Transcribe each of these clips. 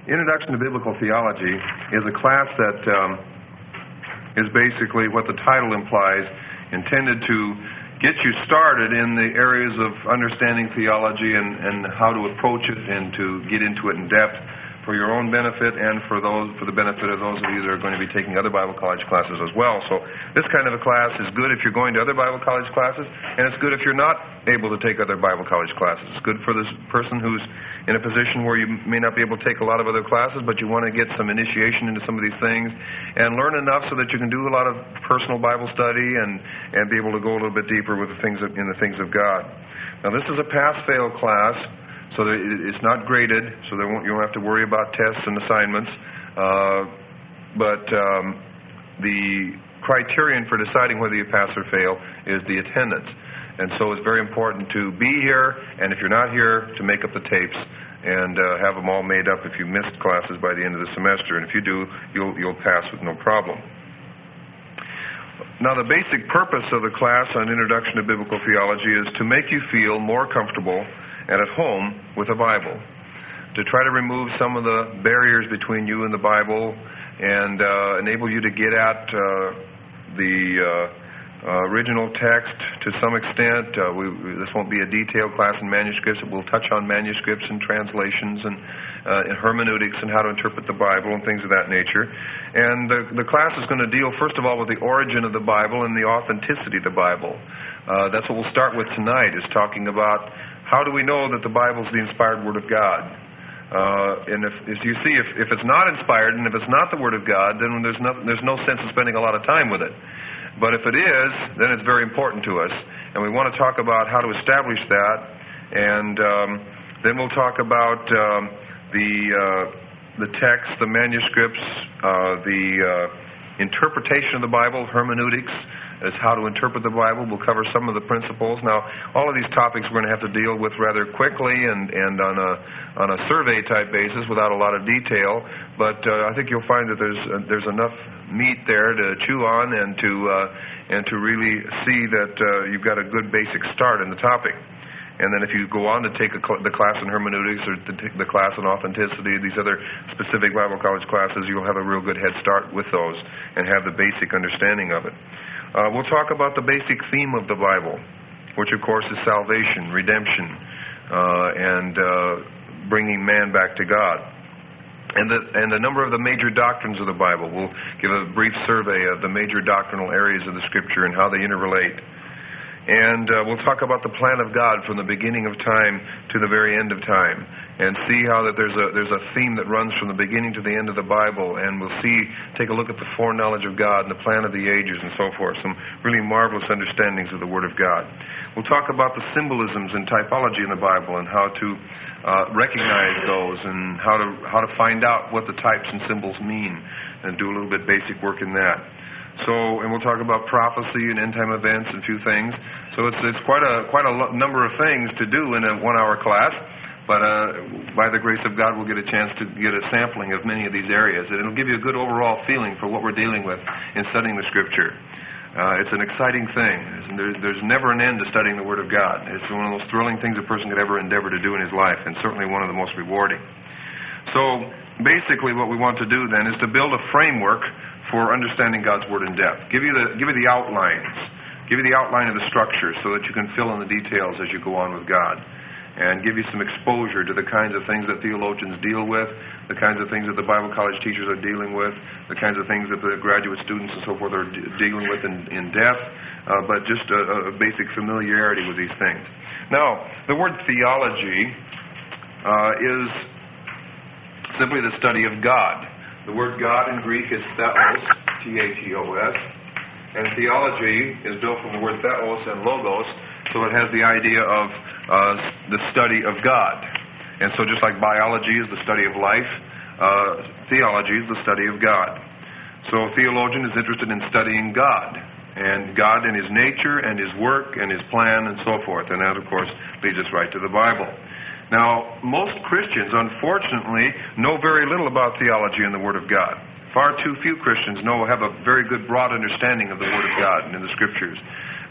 Introduction to Biblical Theology is a class that is basically what the title implies, intended to get you started in the areas of understanding theology and how to approach it and to get into it in depth for your own benefit and for the benefit of those of you that are going to be taking other Bible college classes as well. So this kind of a class is good if you're going to other Bible college classes, and it's good if you're not able to take other Bible college classes. It's good for this person who's in a position where you may not be able to take a lot of other classes, but you want to get some initiation into some of these things and learn enough so that you can do a lot of personal Bible study and be able to go a little bit deeper with the things in the things of God. Now, this is a pass-fail class. So it's not graded, so you won't have to worry about tests and assignments. But the criterion for deciding whether you pass or fail is the attendance. And so it's very important to be here, and if you're not here, to make up the tapes and have them all made up if you missed classes by the end of the semester. And if you do, you'll pass with no problem. Now, the basic purpose of the class on Introduction to Biblical Theology is to make you feel more comfortable and at home with the Bible, to try to remove some of the barriers between you and the Bible and enable you to get at the original text to some extent. This won't be a detailed class in manuscripts. We'll touch on manuscripts and translations and hermeneutics and how to interpret the Bible and things of that nature. And the class is going to deal, first of all, with the origin of the Bible and the authenticity of the Bible. That's what we'll start with tonight, is talking about how do we know that the Bible is the inspired Word of God? And if you see, if it's not inspired and if it's not the Word of God, then there's no sense in spending a lot of time with it. But if it is, then it's very important to us. And we want to talk about how to establish that. And then we'll talk about the text, the manuscripts, the interpretation of the Bible, hermeneutics, is how to interpret the Bible. We'll cover some of the principles. Now, all of these topics we're going to have to deal with rather quickly and on a survey-type basis without a lot of detail. But I think you'll find that there's enough meat there to chew on and to really see that you've got a good basic start in the topic. And then if you go on to take the class in hermeneutics or the class in authenticity, these other specific Bible college classes, you'll have a real good head start with those and have the basic understanding of it. We'll talk about the basic theme of the Bible, which of course is salvation, redemption, and bringing man back to God. And a number of the major doctrines of the Bible. We'll give a brief survey of the major doctrinal areas of the Scripture and how they interrelate. And we'll talk about the plan of God from the beginning of time to the very end of time, and see how that there's a theme that runs from the beginning to the end of the Bible. And we'll take a look at the foreknowledge of God and the plan of the ages and so forth. Some really marvelous understandings of the Word of God. We'll talk about the symbolisms and typology in the Bible and how to recognize those and how to find out what the types and symbols mean, and do a little bit basic work in that. And we'll talk about prophecy and end-time events and a few things. So it's quite a number of things to do in a 1-hour class. But by the grace of God, we'll get a chance to get a sampling of many of these areas. And it'll give you a good overall feeling for what we're dealing with in studying the Scripture. It's an exciting thing. There's never an end to studying the Word of God. It's one of those thrilling things a person could ever endeavor to do in his life, and certainly one of the most rewarding. So basically what we want to do then is to build a framework for understanding God's Word in depth. Give you the outlines. Give you the outline of the structure so that you can fill in the details as you go on with God. And give you some exposure to the kinds of things that theologians deal with, the kinds of things that the Bible college teachers are dealing with, the kinds of things that the graduate students and so forth are dealing with in depth, but just a basic familiarity with these things. Now, the word theology is simply the study of God. The word God in Greek is theos, T-H-E-O-S, and theology is built from the word theos and logos, so it has the idea of the study of God. And so just like biology is the study of life, theology is the study of God. So a theologian is interested in studying God, and God and His nature and His work and His plan and so forth. And that, of course, leads us right to the Bible. Now, most Christians, unfortunately, know very little about theology and the Word of God. Far too few Christians have a very good broad understanding of the Word of God and in the Scriptures.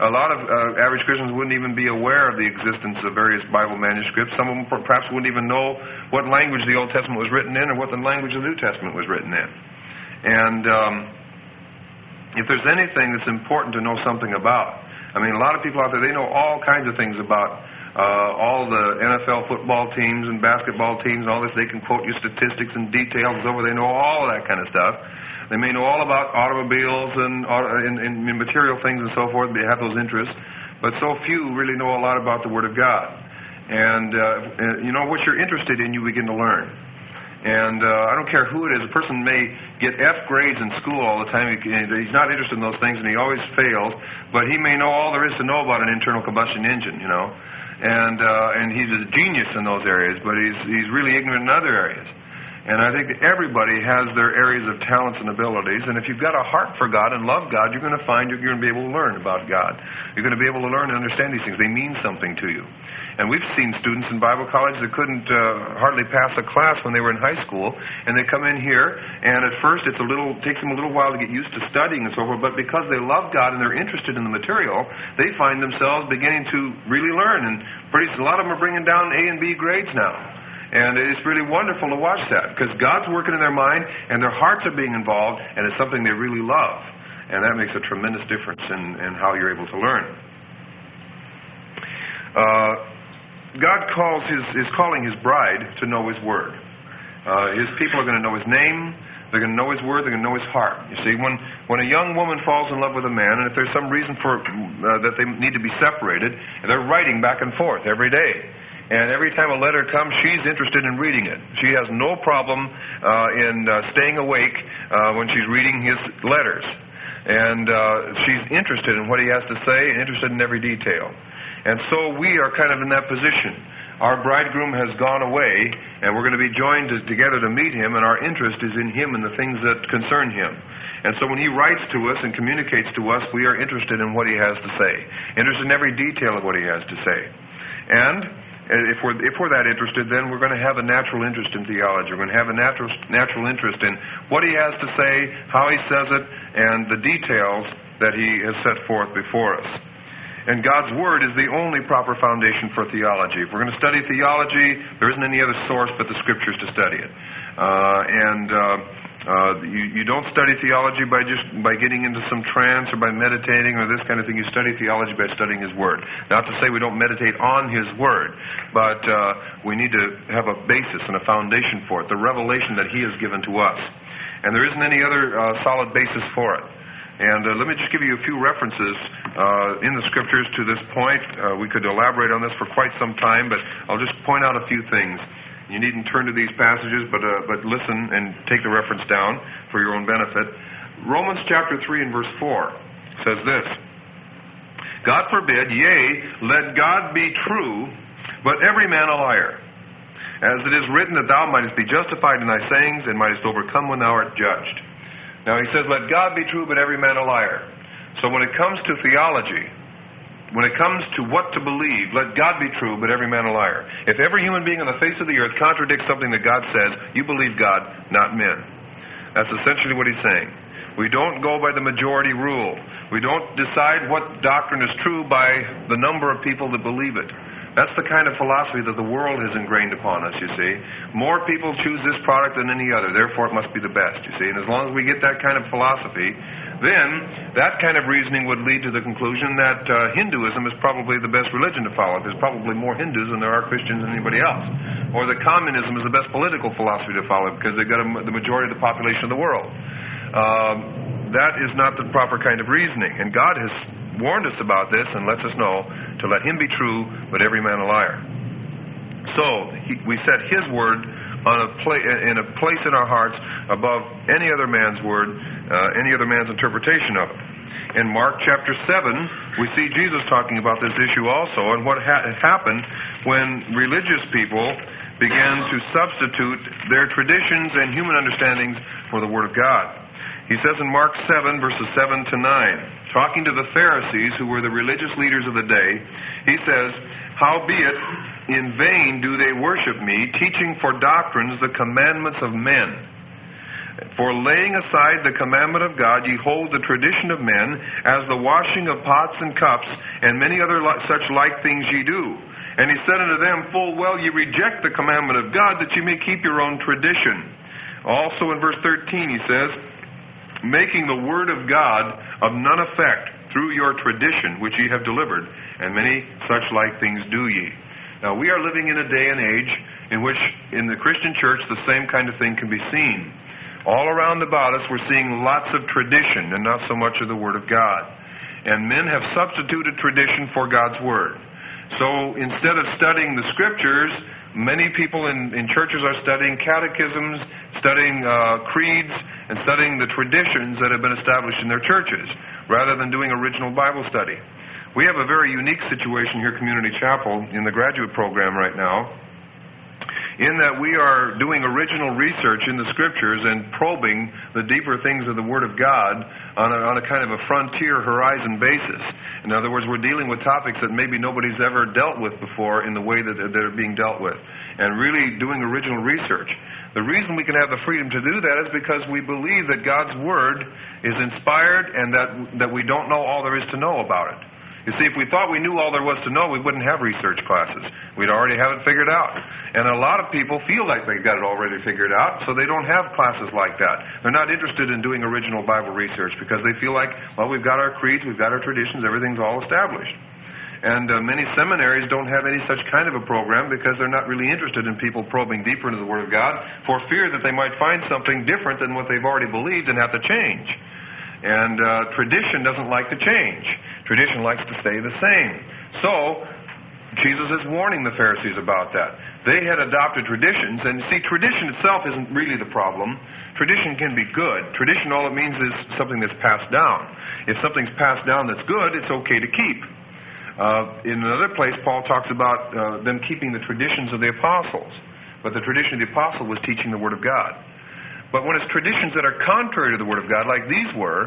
A lot of average Christians wouldn't even be aware of the existence of various Bible manuscripts. Some of them perhaps wouldn't even know what language the Old Testament was written in or what the language the New Testament was written in. And if there's anything that's important to know something about, I mean, a lot of people out there, they know all kinds of things about all the NFL football teams and basketball teams and all this. They can quote you statistics and details over. They know all of that kind of stuff. They may know all about automobiles and material things and so forth. They have those interests. But so few really know a lot about the Word of God. And what you're interested in, you begin to learn. And I don't care who it is. A person may get F grades in school all the time. He's not interested in those things, and he always fails. But he may know all there is to know about an internal combustion engine, And he's a genius in those areas, but he's really ignorant in other areas. And I think that everybody has their areas of talents and abilities. And if you've got a heart for God and love God, you're going to find you're going to be able to learn about God. You're going to be able to learn and understand these things. They mean something to you. And we've seen students in Bible college that couldn't hardly pass a class when they were in high school, and they come in here, and at first takes them a little while to get used to studying and so forth, but because they love God and they're interested in the material, they find themselves beginning to really learn, and a lot of them are bringing down A and B grades now. And it's really wonderful to watch that, because God's working in their mind, and their hearts are being involved, and it's something they really love. And that makes a tremendous difference in how you're able to learn. God is calling His bride to know His Word. His people are going to know His name. They're going to know His Word. They're going to know His heart. You see, when a young woman falls in love with a man, and if there's some reason for that they need to be separated, they're writing back and forth every day. And every time a letter comes, she's interested in reading it. She has no problem in staying awake when she's reading his letters. And she's interested in what he has to say and interested in every detail. And so we are kind of in that position. Our bridegroom has gone away, and we're going to be joined together to meet him, and our interest is in him and the things that concern him. And so when he writes to us and communicates to us, we are interested in what he has to say, interested in every detail of what he has to say. And if we're that interested, then we're going to have a natural interest in theology. We're going to have a natural interest in what he has to say, how he says it, and the details that he has set forth before us. And God's Word is the only proper foundation for theology. If we're going to study theology, there isn't any other source but the Scriptures to study it. You don't study theology by getting into some trance or by meditating or this kind of thing. You study theology by studying His Word. Not to say we don't meditate on His Word, but we need to have a basis and a foundation for it, the revelation that He has given to us. And there isn't any other solid basis for it. And let me just give you a few references in the Scriptures to this point. We could elaborate on this for quite some time, but I'll just point out a few things. You needn't turn to these passages, but listen and take the reference down for your own benefit. Romans chapter 3 and verse 4 says this: God forbid, yea, let God be true, but every man a liar. As it is written that thou mightest be justified in thy sayings, and mightest overcome when thou art judged. Now he says, let God be true, but every man a liar. So when it comes to theology, when it comes to what to believe, let God be true, but every man a liar. If every human being on the face of the earth contradicts something that God says, you believe God, not men. That's essentially what he's saying. We don't go by the majority rule. We don't decide what doctrine is true by the number of people that believe it. That's the kind of philosophy that the world has ingrained upon us, you see. More people choose this product than any other, therefore it must be the best, you see. And as long as we get that kind of philosophy, then that kind of reasoning would lead to the conclusion that Hinduism is probably the best religion to follow. There's probably more Hindus than there are Christians than anybody else. Or that communism is the best political philosophy to follow because they've got the majority of the population of the world. That is not the proper kind of reasoning. And God has warned us about this and lets us know to let Him be true, but every man a liar. So we set His word on in a place in our hearts above any other man's word, any other man's interpretation of it. In Mark chapter 7, we see Jesus talking about this issue also, and what happened when religious people began to substitute their traditions and human understandings for the Word of God. He says in Mark 7, verses 7 to 9, talking to the Pharisees, who were the religious leaders of the day, he says, howbeit in vain do they worship me, teaching for doctrines the commandments of men. For laying aside the commandment of God, ye hold the tradition of men, as the washing of pots and cups, and many other such like things ye do. And he said unto them, Full well ye reject the commandment of God, that ye may keep your own tradition. Also in verse 13 he says, Making the word of God of none effect through your tradition which ye have delivered, and many such like things do ye. Now we are living in a day and age in which in the Christian church the same kind of thing can be seen. All around about us we're seeing lots of tradition and not so much of the Word of God. And men have substituted tradition for God's Word. So instead of studying the Scriptures, many people in churches are studying catechisms, studying creeds, and studying the traditions that have been established in their churches, rather than doing original Bible study. We have a very unique situation here at Community Chapel in the graduate program right now, in that we are doing original research in the Scriptures and probing the deeper things of the Word of God on a kind of a frontier horizon basis. In other words, we're dealing with topics that maybe nobody's ever dealt with before in the way that they're being dealt with, and really doing original research. The reason we can have the freedom to do that is because we believe that God's Word is inspired and that we don't know all there is to know about it. You see, if we thought we knew all there was to know, we wouldn't have research classes. We'd already have it figured out. And a lot of people feel like they've got it already figured out, so they don't have classes like that. They're not interested in doing original Bible research because they feel like, well, we've got our creeds, we've got our traditions, everything's all established. And many seminaries don't have any such kind of a program because they're not really interested in people probing deeper into the Word of God for fear that they might find something different than what they've already believed and have to change. And tradition doesn't like to change. Tradition likes to stay the same. So, Jesus is warning the Pharisees about that. They had adopted traditions, and see, tradition itself isn't really the problem. Tradition can be good. Tradition, all it means is something that's passed down. If something's passed down that's good, it's okay to keep. In another place, Paul talks about them keeping the traditions of the apostles. But the tradition of the apostle was teaching the Word of God. But when it's traditions that are contrary to the Word of God, like these were,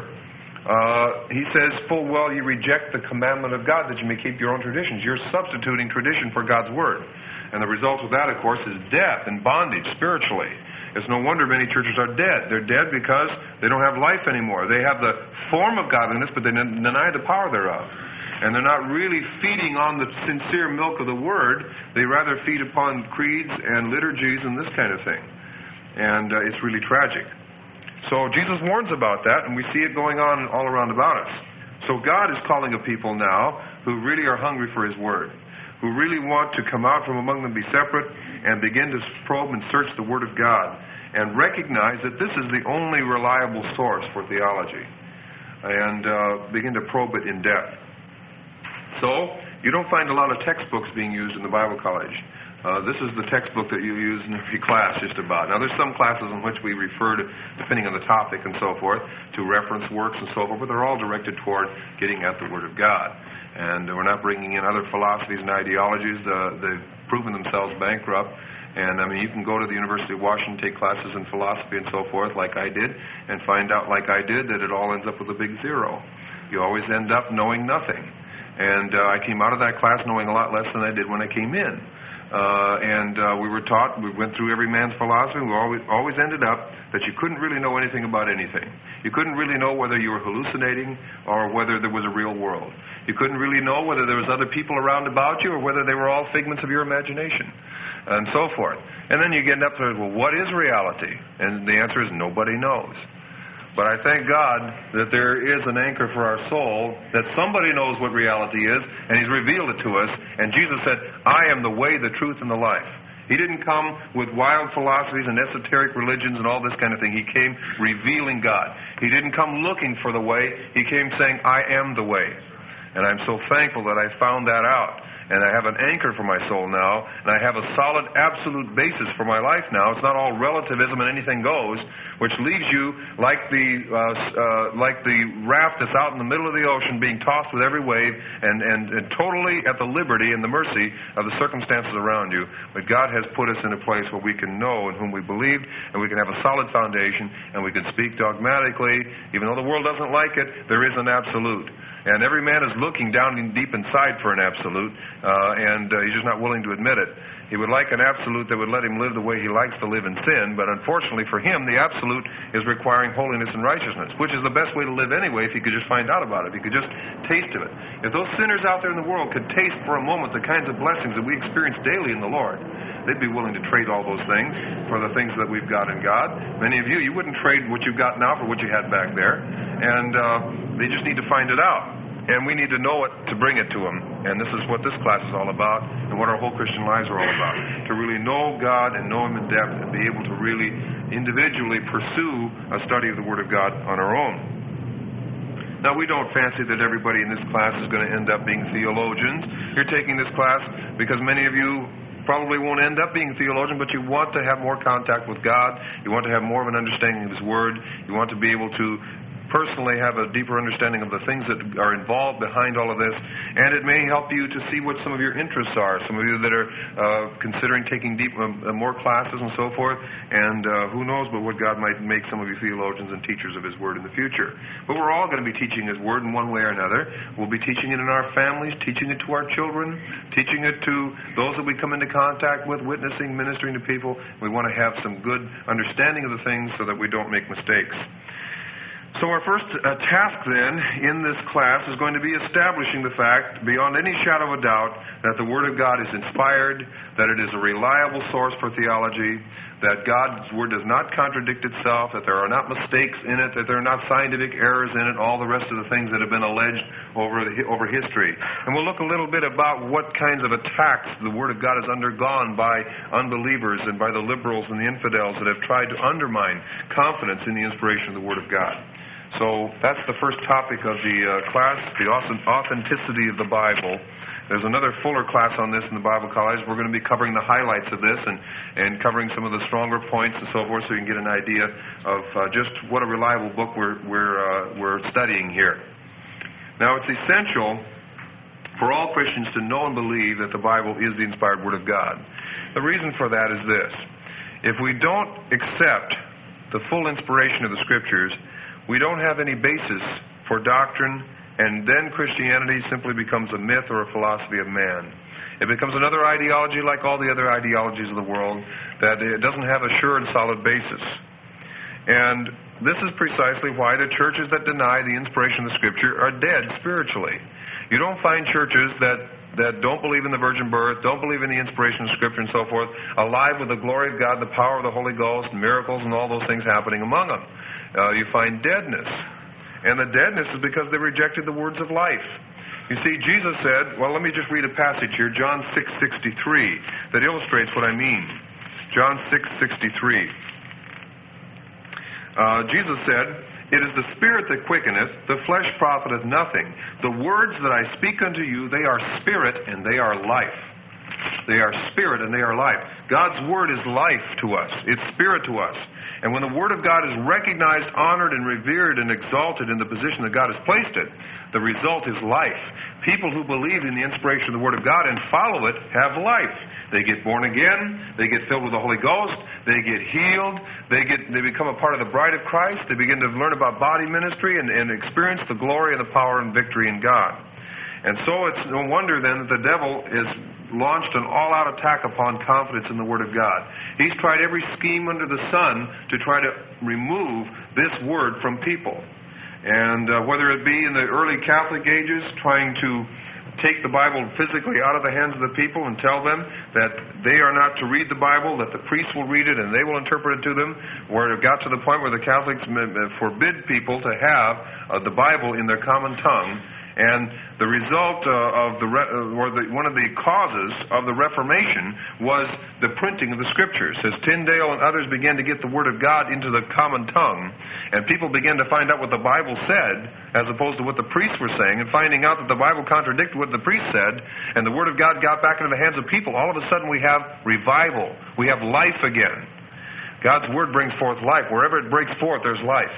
he says, Full well you reject the commandment of God that you may keep your own traditions. You're substituting tradition for God's Word. And the result of that, of course, is death and bondage spiritually. It's no wonder many churches are dead. They're dead because they don't have life anymore. They have the form of godliness, but they deny the power thereof. And they're not really feeding on the sincere milk of the Word. They rather feed upon creeds and liturgies and this kind of thing. And it's really tragic. So Jesus warns about that, and we see it going on all around about us. So God is calling a people now who really are hungry for His Word, who really want to come out from among them, be separate, and begin to probe and search the Word of God, and recognize that this is the only reliable source for theology, and begin to probe it in depth. So you don't find a lot of textbooks being used in the Bible college. This is the textbook that you use in every class just about. Now, there's some classes in which we refer to, depending on the topic and so forth, to reference works and so forth, but they're all directed toward getting at the Word of God. And we're not bringing in other philosophies and ideologies. They've proven themselves bankrupt. And, I mean, you can go to the University of Washington, take classes in philosophy and so forth, like I did, and find out, like I did, that it all ends up with a big zero. You always end up knowing nothing. And I came out of that class knowing a lot less than I did when I came in. We were taught, we went through every man's philosophy, we always ended up that you couldn't really know anything about anything. You couldn't really know whether you were hallucinating or whether there was a real world. You couldn't really know whether there was other people around about you or whether they were all figments of your imagination, and so forth. And then you get up to, well, what is reality? And the answer is nobody knows. But I thank God that there is an anchor for our soul, that somebody knows what reality is, and He's revealed it to us. And Jesus said, I am the way, the truth, and the life. He didn't come with wild philosophies and esoteric religions and all this kind of thing. He came revealing God. He didn't come looking for the way. He came saying, I am the way. And I'm so thankful that I found that out. And I have an anchor for my soul now, and I have a solid, absolute basis for my life now. It's not all relativism and anything goes, which leaves you like the raft that's out in the middle of the ocean being tossed with every wave and totally at the liberty and the mercy of the circumstances around you. But God has put us in a place where we can know in whom we believed, and we can have a solid foundation, and we can speak dogmatically. Even though the world doesn't like it, there is an absolute. And every man is looking down deep inside for an absolute. and he's just not willing to admit it. He would like an absolute that would let him live the way he likes to live in sin, but unfortunately for him, the absolute is requiring holiness and righteousness, which is the best way to live anyway if he could just find out about it, if he could just taste of it. If those sinners out there in the world could taste for a moment the kinds of blessings that we experience daily in the Lord, they'd be willing to trade all those things for the things that we've got in God. Many of you wouldn't trade what you've got now for what you had back there, and they just need to find it out. And we need to know it to bring it to them. And this is what this class is all about and what our whole Christian lives are all about. To really know God and know Him in depth and be able to really individually pursue a study of the Word of God on our own. Now, we don't fancy that everybody in this class is going to end up being theologians. You're taking this class because many of you probably won't end up being a theologian, but you want to have more contact with God. You want to have more of an understanding of His Word. You want to be able to personally have a deeper understanding of the things that are involved behind all of this, and it may help you to see what some of your interests are. Some of you that are considering taking more classes and so forth, and who knows but what God might make some of you theologians and teachers of His Word in the future. But we're all going to be teaching His Word in one way or another. We'll be teaching it in our families, teaching it to our children, teaching it to those that we come into contact with, witnessing, ministering to people. We want to have some good understanding of the things so that we don't make mistakes. So our first task then in this class is going to be establishing the fact, beyond any shadow of a doubt, that the Word of God is inspired, that it is a reliable source for theology, that God's Word does not contradict itself, that there are not mistakes in it, that there are not scientific errors in it, all the rest of the things that have been alleged over history. And we'll look a little bit about what kinds of attacks the Word of God has undergone by unbelievers and by the liberals and the infidels that have tried to undermine confidence in the inspiration of the Word of God. So that's the first topic of the class, the authenticity of the Bible. There's another fuller class on this in the Bible College. We're going to be covering the highlights of this and covering some of the stronger points and so forth, so you can get an idea of just what a reliable book we're studying here. Now, it's essential for all Christians to know and believe that the Bible is the inspired Word of God. The reason for that is this: if we don't accept the full inspiration of the Scriptures, we don't have any basis for doctrine, and then Christianity simply becomes a myth or a philosophy of man. It becomes another ideology like all the other ideologies of the world, that it doesn't have a sure and solid basis. And this is precisely why the churches that deny the inspiration of the Scripture are dead spiritually. You don't find churches that don't believe in the virgin birth, don't believe in the inspiration of Scripture and so forth, alive with the glory of God, the power of the Holy Ghost, miracles and all those things happening among them. You find deadness. And the deadness is because they rejected the words of life. You see, Jesus said, well, let me just read a passage here, John 6:63, that illustrates what I mean. John 6:63. Jesus said, "It is the Spirit that quickeneth, the flesh profiteth nothing. The words that I speak unto you, they are spirit and they are life." They are spirit and they are life. God's Word is life to us. It's spirit to us. And when the Word of God is recognized, honored, and revered and exalted in the position that God has placed it, the result is life. People who believe in the inspiration of the Word of God and follow it have life. They get born again. They get filled with the Holy Ghost. They get healed. They become a part of the bride of Christ. They begin to learn about body ministry and experience the glory and the power and victory in God. And so it's no wonder then that the devil is launched an all-out attack upon confidence in the Word of God. He's tried every scheme under the sun to try to remove this Word from people. And whether it be in the early Catholic ages, trying to take the Bible physically out of the hands of the people and tell them that they are not to read the Bible, that the priests will read it and they will interpret it to them, where it got to the point where the Catholics forbid people to have the Bible in their common tongue. And the result one of the causes of the Reformation was the printing of the Scriptures. As Tyndale and others began to get the Word of God into the common tongue, and people began to find out what the Bible said, as opposed to what the priests were saying, and finding out that the Bible contradicted what the priests said, and the Word of God got back into the hands of people, all of a sudden we have revival. We have life again. God's Word brings forth life. Wherever it breaks forth, there's life.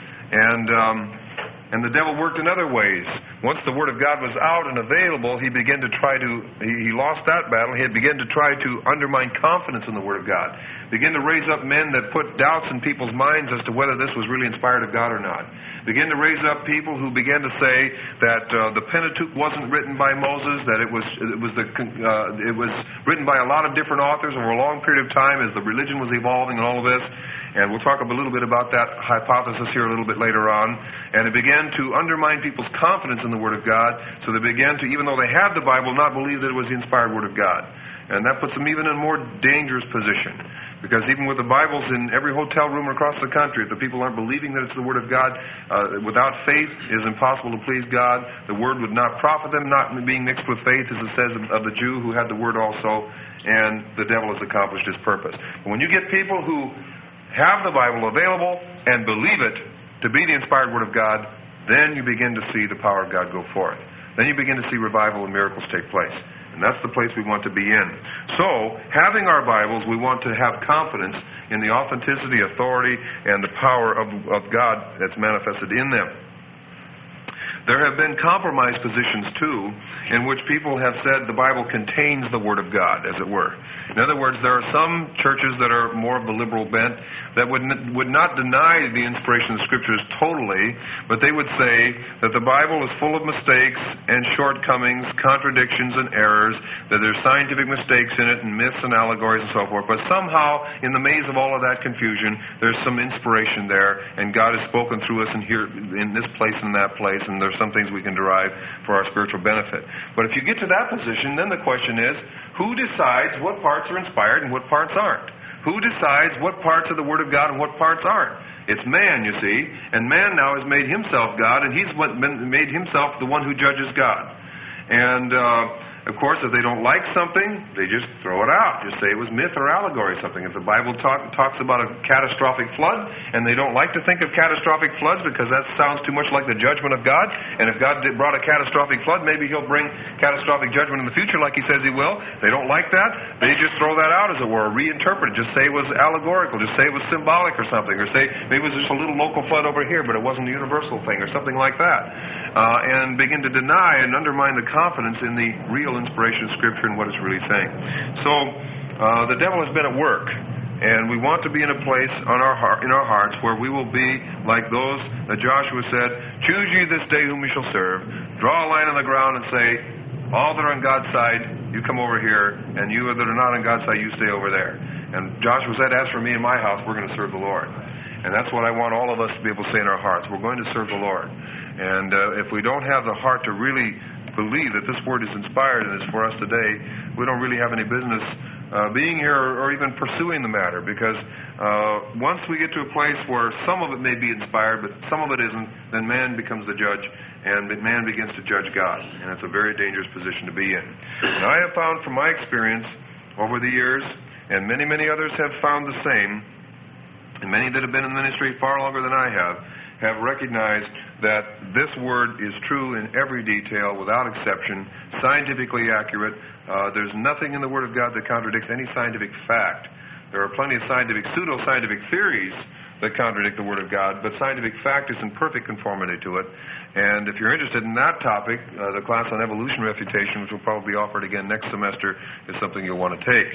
And the devil worked in other ways. Once the Word of God was out and available, he lost that battle. He began to try to undermine confidence in the Word of God. Begin to raise up men that put doubts in people's minds as to whether this was really inspired of God or not. Begin to raise up people who began to say that the Pentateuch wasn't written by Moses, that it was written by a lot of different authors over a long period of time as the religion was evolving and all of this. And we'll talk a little bit about that hypothesis here a little bit later on. And it began to undermine people's confidence in the Word of God, so they began to, even though they had the Bible, not believe that it was the inspired Word of God. And that puts them even in a more dangerous position. Because even with the Bibles in every hotel room across the country, if the people aren't believing that it's the Word of God, without faith it is impossible to please God. The Word would not profit them, not being mixed with faith, as it says of the Jew who had the Word also, and the devil has accomplished his purpose. But when you get people who have the Bible available and believe it to be the inspired Word of God, then you begin to see the power of God go forth. Then you begin to see revival and miracles take place. And that's the place we want to be in. So, having our Bibles, we want to have confidence in the authenticity, authority, and the power of God that's manifested in them. There have been compromise positions, too, in which people have said the Bible contains the Word of God, as it were. In other words, there are some churches that are more of the liberal bent that would not deny the inspiration of the Scriptures totally, but they would say that the Bible is full of mistakes and shortcomings, contradictions and errors, that there's scientific mistakes in it and myths and allegories and so forth. But somehow, in the maze of all of that confusion, there's some inspiration there, and God has spoken through us in this place and that place, and there's some things we can derive for our spiritual benefit. But if you get to that position, then the question is, who decides what parts are inspired and what parts aren't? Who decides what parts of the Word of God and what parts aren't? It's man, you see, and man now has made himself God, and he's made himself the one who judges God. And of course, if they don't like something, they just throw it out. Just say it was myth or allegory or something. If the Bible talks about a catastrophic flood, and they don't like to think of catastrophic floods because that sounds too much like the judgment of God, and if God brought a catastrophic flood, maybe He'll bring catastrophic judgment in the future like He says He will. They don't like that. They just throw that out, as it were, reinterpret it. Just say it was allegorical. Just say it was symbolic or something. Or say maybe it was just a little local flood over here, but it wasn't a universal thing or something like that. And begin to deny and undermine the confidence in the real inspiration of Scripture and what it's really saying. So the devil has been at work, and we want to be in a place in our hearts where we will be like those that Joshua said, "Choose ye this day whom you shall serve. Draw a line on the ground and say, all that are on God's side, you come over here, and you that are not on God's side, you stay over there." And Joshua said, "As for me and my house, we're going to serve the Lord." And that's what I want all of us to be able to say in our hearts. We're going to serve the Lord. And if we don't have the heart to really believe that this Word is inspired and is for us today, we don't really have any business being here or even pursuing the matter, because once we get to a place where some of it may be inspired but some of it isn't, then man becomes the judge, and man begins to judge God, and it's a very dangerous position to be in. And I have found from my experience over the years, and many, many others have found the same, and many that have been in the ministry far longer than I have recognized that this Word is true in every detail, without exception, scientifically accurate. There's nothing in the Word of God that contradicts any scientific fact. There are plenty of pseudo-scientific theories that contradict the Word of God, but scientific fact is in perfect conformity to it. And if you're interested in that topic, the class on evolution refutation, which will probably be offered again next semester, is something you'll want to take.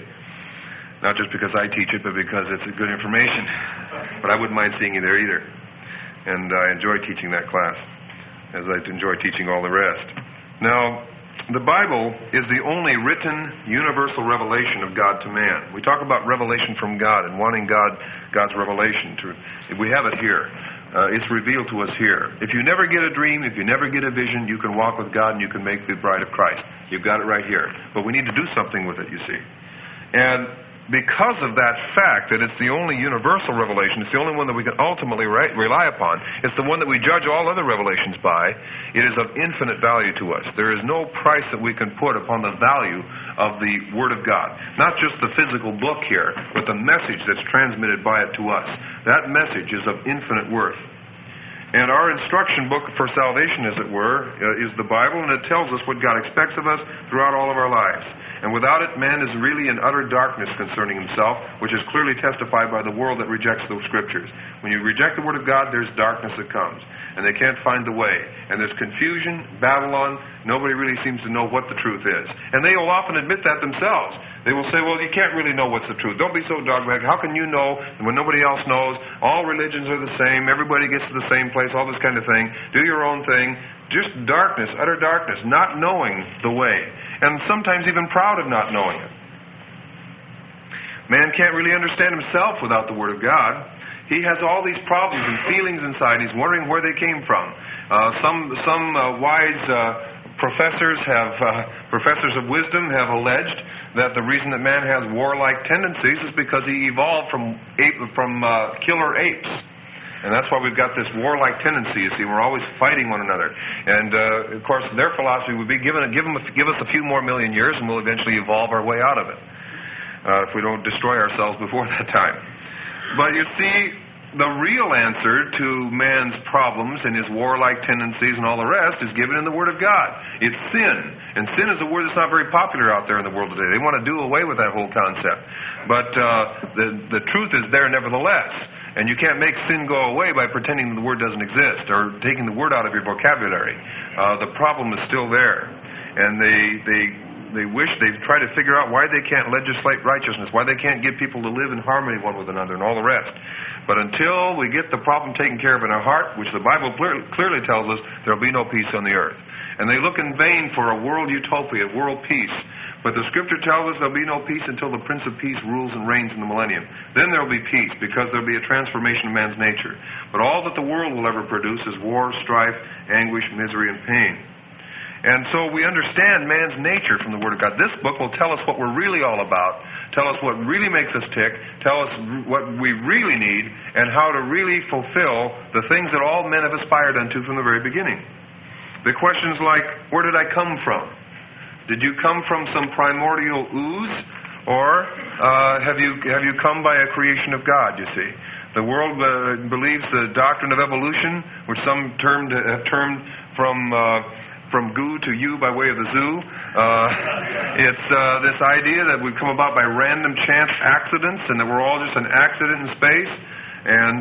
Not just because I teach it, but because it's good information. But I wouldn't mind seeing you there either. And I enjoy teaching that class, as I enjoy teaching all the rest. Now, the Bible is the only written universal revelation of God to man. We talk about revelation from God and wanting God's revelation. We have it here. It's revealed to us here. If you never get a dream, if you never get a vision, you can walk with God and you can make the bride of Christ. You've got it right here. But we need to do something with it, you see. And because of that fact that it's the only universal revelation, it's the only one that we can ultimately rely upon, it's the one that we judge all other revelations by, it is of infinite value to us. There is no price that we can put upon the value of the Word of God. Not just the physical book here, but the message that's transmitted by it to us. That message is of infinite worth. And our instruction book for salvation, as it were, is the Bible, and it tells us what God expects of us throughout all of our lives. And without it, man is really in utter darkness concerning himself, which is clearly testified by the world that rejects the Scriptures. When you reject the Word of God, there's darkness that comes, and they can't find the way. And there's confusion, Babylon, Nobody really seems to know what the truth is. And they will often admit that themselves. They will say, well, you can't really know what's the truth. Don't be so dogmatic. How can you know when nobody else knows? All religions are the same. Everybody gets to the same place, all this kind of thing. Do your own thing. Just darkness, utter darkness, not knowing the way. And sometimes even proud of not knowing it. Man can't really understand himself without the Word of God. He has all these problems and feelings inside. He's wondering where they came from. Some wise professors of wisdom have alleged that the reason that man has warlike tendencies is because he evolved from killer apes. And that's why we've got this warlike tendency. You see, we're always fighting one another. And, of course, their philosophy would be give us a few more million years and we'll eventually evolve our way out of it if we don't destroy ourselves before that time. But you see, the real answer to man's problems and his warlike tendencies and all the rest is given in the Word of God. It's sin. And sin is a word that's not very popular out there in the world today. They want to do away with that whole concept. But the truth is there nevertheless. And you can't make sin go away by pretending the Word doesn't exist or taking the Word out of your vocabulary. The problem is still there. And they try to figure out why they can't legislate righteousness, why they can't get people to live in harmony one with another and all the rest. But until we get the problem taken care of in our heart, which the Bible clearly tells us, there will be no peace on the earth. And they look in vain for a world utopia, world peace. But the Scripture tells us there will be no peace until the Prince of Peace rules and reigns in the millennium. Then there will be peace, because there will be a transformation of man's nature. But all that the world will ever produce is war, strife, anguish, misery, and pain. And so we understand man's nature from the Word of God. This book will tell us what we're really all about, tell us what really makes us tick, tell us what we really need, and how to really fulfill the things that all men have aspired unto from the very beginning. The questions like, where did I come from? Did you come from some primordial ooze? Or have you come by a creation of God, you see? The world believes the doctrine of evolution, which some have termed from goo to you by way of the zoo. It's this idea that we've come about by random chance accidents and that we're all just an accident in space. And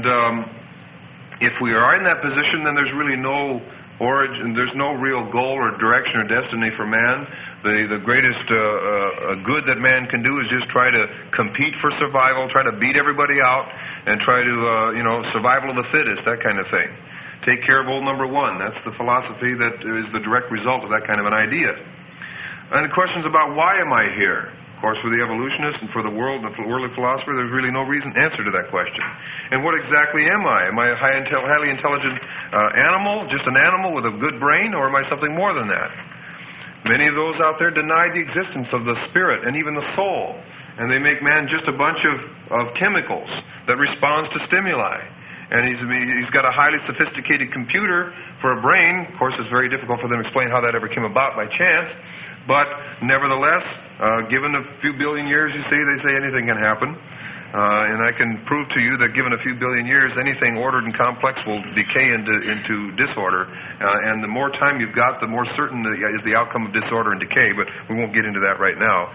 if we are in that position, then there's really no origin, there's no real goal or direction or destiny for man. The greatest good that man can do is just try to compete for survival, try to beat everybody out, and try to, survival of the fittest, that kind of thing. Take care of old number one. That's the philosophy that is the direct result of that kind of an idea. And the questions about why am I here? Of course, for the evolutionists and for the worldly philosopher, there's really no answer to that question. And what exactly am I? Am I a highly intelligent animal, just an animal with a good brain, or am I something more than that? Many of those out there deny the existence of the spirit and even the soul. And they make man just a bunch of chemicals that responds to stimuli. And he's got a highly sophisticated computer for a brain. Of course, it's very difficult for them to explain how that ever came about by chance. But nevertheless, given a few billion years, you see, they say anything can happen. And I can prove to you that given a few billion years, anything ordered and complex will decay into disorder. And the more time you've got, the more certain is the outcome of disorder and decay. But we won't get into that right now.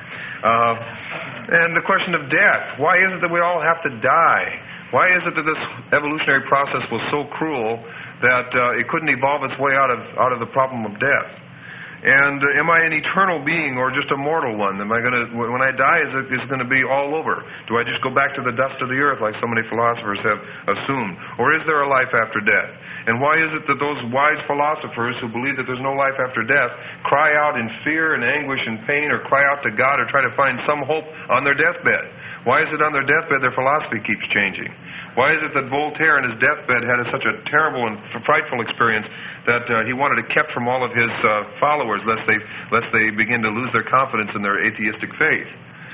And the question of death. Why is it that we all have to die? Why is it that this evolutionary process was so cruel that it couldn't evolve its way out of the problem of death? And am I an eternal being or just a mortal one? Am I going to, when I die, is it going to be all over? Do I just go back to the dust of the earth like so many philosophers have assumed? Or is there a life after death? And why is it that those wise philosophers who believe that there's no life after death cry out in fear and anguish and pain, or cry out to God, or try to find some hope on their deathbed? Why is it on their deathbed their philosophy keeps changing? Why is it that Voltaire on his deathbed had such a terrible and frightful experience that he wanted it kept from all of his followers lest they begin to lose their confidence in their atheistic faith?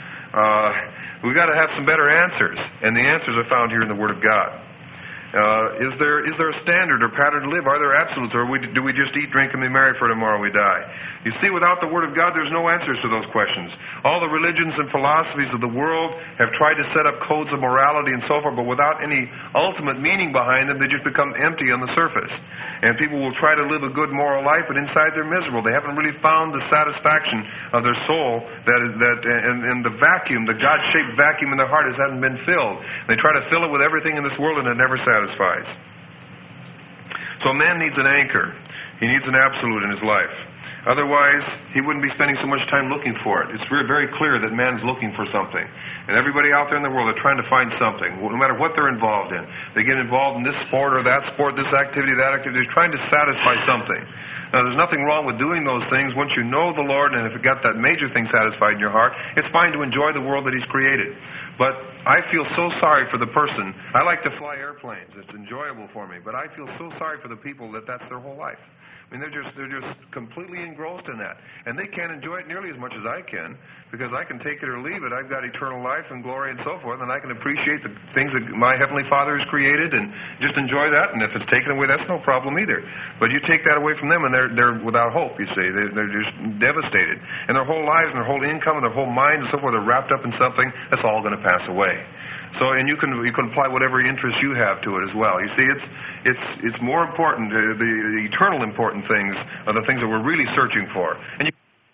We've got to have some better answers, and the answers are found here in the Word of God. Is there a standard or pattern to live? Are there absolutes, or do we just eat, drink, and be merry, for tomorrow we die? You see, without the Word of God, there's no answers to those questions. All the religions and philosophies of the world have tried to set up codes of morality and so forth, but without any ultimate meaning behind them, they just become empty on the surface. And people will try to live a good moral life, but inside they're miserable. They haven't really found the satisfaction of their soul and the vacuum, the God-shaped vacuum in their heart hasn't been filled. They try to fill it with everything in this world, and it never satisfies. So a man needs an anchor. He needs an absolute in his life. Otherwise, he wouldn't be spending so much time looking for it. It's very, very clear that man's looking for something. And everybody out there in the world are trying to find something, no matter what they're involved in. They get involved in this sport or that sport, this activity, that activity. They're trying to satisfy something. Now, there's nothing wrong with doing those things once you know the Lord, and if you've got that major thing satisfied in your heart, it's fine to enjoy the world that He's created. But I feel so sorry for the person. I like to fly airplanes. It's enjoyable for me. But I feel so sorry for the people that that's their whole life. I mean, they're just completely engrossed in that. And they can't enjoy it nearly as much as I can, because I can take it or leave it. I've got eternal life and glory and so forth, and I can appreciate the things that my Heavenly Father has created and just enjoy that. And if it's taken away, that's no problem either. But you take that away from them, and they're without hope, you see. They're just devastated. And their whole lives and their whole income and their whole mind and so forth are wrapped up in something that's all going to pass away. So, and you can apply whatever interest you have to it as well. You see, it's more important. The eternal important things are the things that we're really searching for. And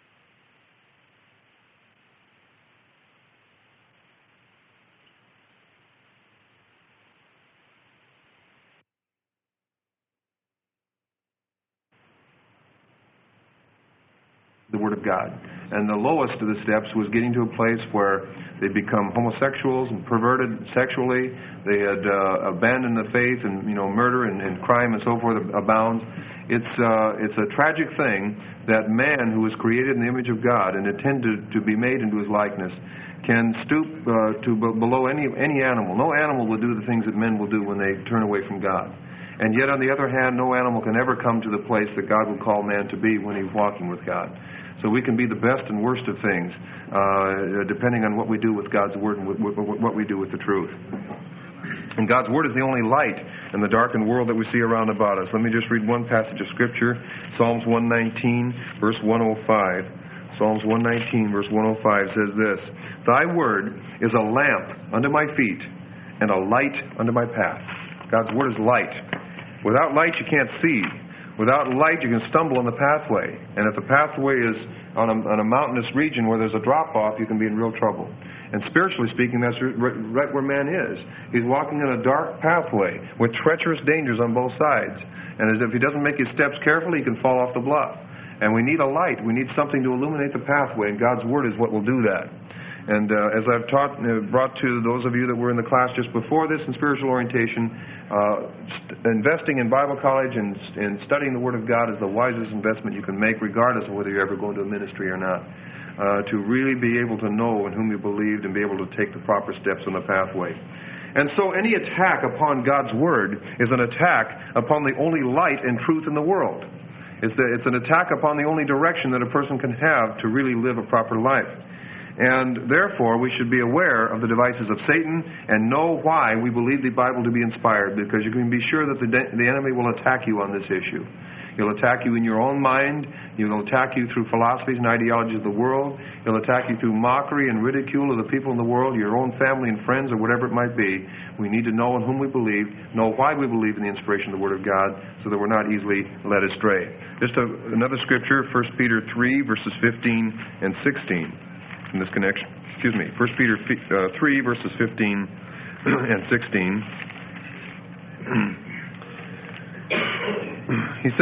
the Word of God. And the lowest of the steps was getting to a place where they become homosexuals and perverted sexually. They had abandoned the faith, and murder and crime and so forth abounds. It's a tragic thing that man who was created in the image of God and intended to be made into His likeness can stoop to below any animal. No animal will do the things that men will do when they turn away from God. And yet, on the other hand, no animal can ever come to the place that God would call man to be when he's walking with God. So we can be the best and worst of things, depending on what we do with God's Word and what we do with the truth. And God's Word is the only light in the darkened world that we see around about us. Let me just read one passage of Scripture, Psalms 119, verse 105. Psalms 119, verse 105 says this: Thy Word is a lamp unto my feet and a light unto my path. God's Word is light. Without light, you can't see. Without light, you can stumble on the pathway. And if the pathway is on a mountainous region where there's a drop-off, you can be in real trouble. And spiritually speaking, that's right where man is. He's walking in a dark pathway with treacherous dangers on both sides. And as if he doesn't make his steps carefully, he can fall off the bluff. And we need a light. We need something to illuminate the pathway, and God's Word is what will do that. And as I've brought to those of you that were in the class just before this in spiritual orientation, investing in Bible college and studying the Word of God is the wisest investment you can make, regardless of whether you ever go into a ministry or not. To really be able to know in whom you believed and be able to take the proper steps on the pathway. And so any attack upon God's Word is an attack upon the only light and truth in the world. It's an attack upon the only direction that a person can have to really live a proper life. And therefore, we should be aware of the devices of Satan and know why we believe the Bible to be inspired, because you can be sure that the enemy will attack you on this issue. He'll attack you in your own mind. He'll attack you through philosophies and ideologies of the world. He'll attack you through mockery and ridicule of the people in the world, your own family and friends, or whatever it might be. We need to know in whom we believe, know why we believe in the inspiration of the Word of God, so that we're not easily led astray. Just another scripture, 1 Peter 3, verses 15 and 16. In this connection, 1 Peter 3, verses 15 and 16. He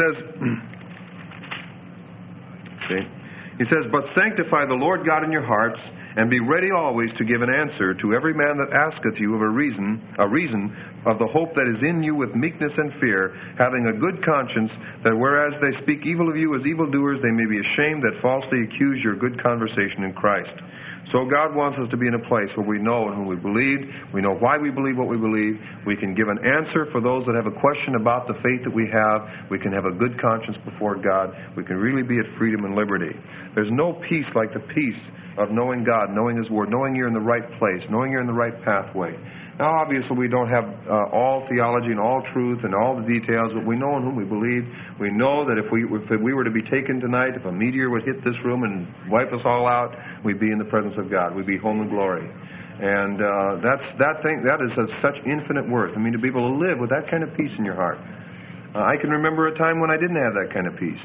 says, But sanctify the Lord God in your hearts, and be ready always to give an answer to every man that asketh you of a reason of the hope that is in you with meekness and fear, having a good conscience, that whereas they speak evil of you as evildoers, they may be ashamed that falsely accuse your good conversation in Christ. So God wants us to be in a place where we know in whom we believe, we know why we believe what we believe, we can give an answer for those that have a question about the faith that we have, we can have a good conscience before God, we can really be at freedom and liberty. There's no peace like the peace of knowing God, knowing His Word, knowing you're in the right place, knowing you're in the right pathway. Now, obviously, we don't have all theology and all truth and all the details, but we know in whom we believe. We know that if we were to be taken tonight, if a meteor would hit this room and wipe us all out, we'd be in the presence of God. We'd be home in glory. And that is of such infinite worth. I mean, to be able to live with that kind of peace in your heart. I can remember a time when I didn't have that kind of peace.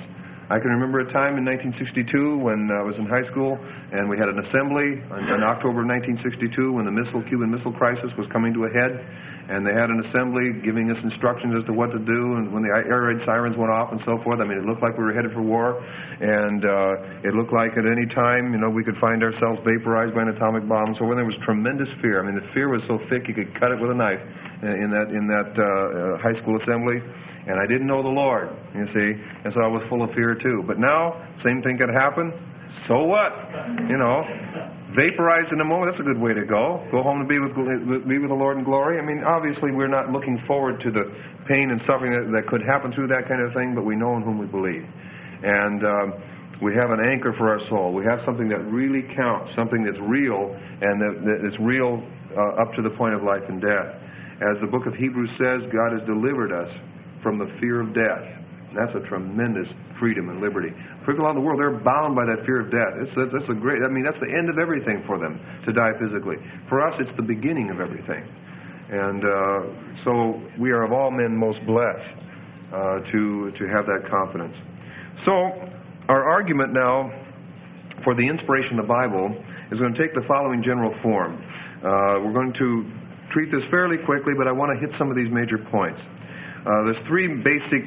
I can remember a time in 1962 when I was in high school, and we had an assembly in October of 1962 when the Cuban Missile Crisis was coming to a head, and they had an assembly giving us instructions as to what to do, and when the air raid sirens went off and so forth, I mean, it looked like we were headed for war, and it looked like at any time, we could find ourselves vaporized by an atomic bomb. So when there was tremendous fear, I mean, the fear was so thick you could cut it with a knife in that high school assembly. And I didn't know the Lord, you see, and so I was full of fear too. But now, same thing could happen. So what? Vaporized in a moment, that's a good way to go. Go home to be with the Lord in glory. I mean, obviously we're not looking forward to the pain and suffering that could happen through that kind of thing, but we know in whom we believe. And we have an anchor for our soul. We have something that really counts, something that's real, and that is real up to the point of life and death. As the book of Hebrews says, God has delivered us from the fear of death. That's a tremendous freedom and liberty. People around the world, they're bound by that fear of death. That's a great, that's the end of everything for them, to die physically. For us, it's the beginning of everything. And so we are of all men most blessed to have that confidence. So our argument now for the inspiration of the Bible is going to take the following general form. We're going to treat this fairly quickly, but I want to hit some of these major points. There's three basic